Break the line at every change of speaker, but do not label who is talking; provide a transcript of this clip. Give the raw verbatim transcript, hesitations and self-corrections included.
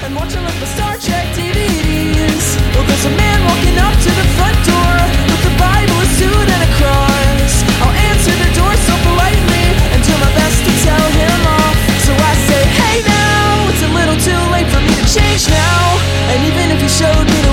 and watch all of the Star Trek D V Ds. Well, there's a man walking up to the front door with a Bible, a suit, and a cross. I'll answer the door so politely and do my best to tell him off. So I say, hey now, it's a little too late for me to change now. And even if you showed me the